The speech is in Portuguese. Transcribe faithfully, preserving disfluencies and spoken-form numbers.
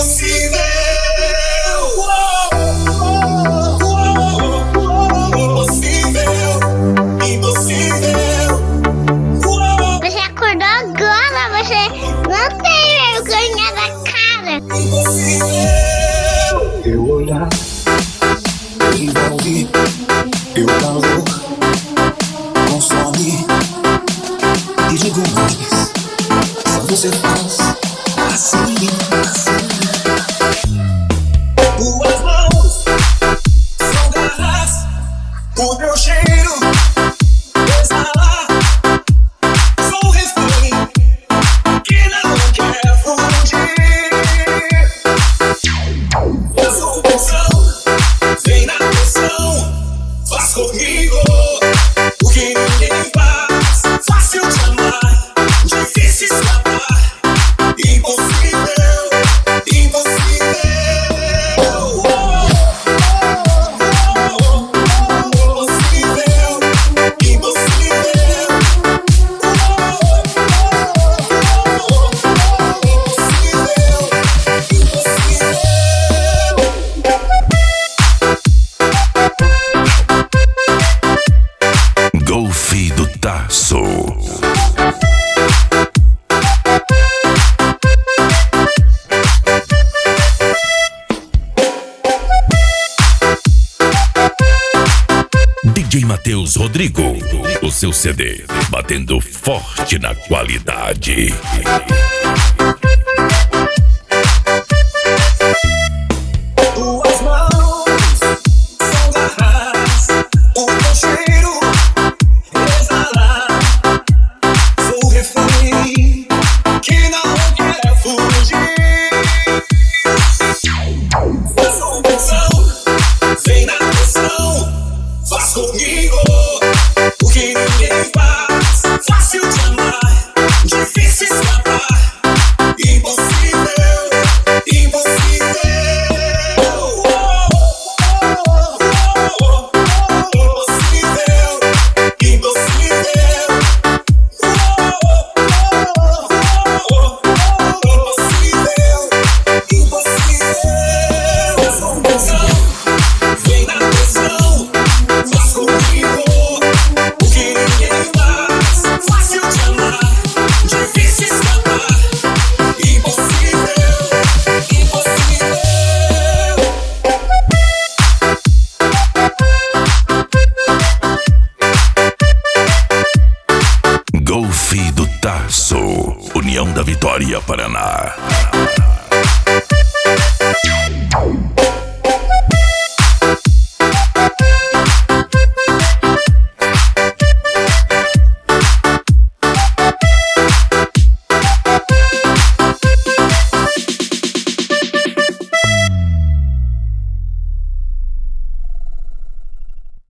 Impossível. Impossível. Impossível. Você acordou agora, você não tem vergonha da cara. Impossível. Teu olhar envolve, teu calor consome. E digo mais, só você faz assim, assim. Tuas mãos são garras, o teu cheiro exala. Sou um refém que não quer fugir. Faz opção, vem na pressão, faz comigo o que ninguém faz. Fácil de amar, difícil escapar. Impossível, impossível. Impossível, impossível. Golfe do Tasso. D J Matheus Rodrigo, o seu C D, batendo forte na qualidade.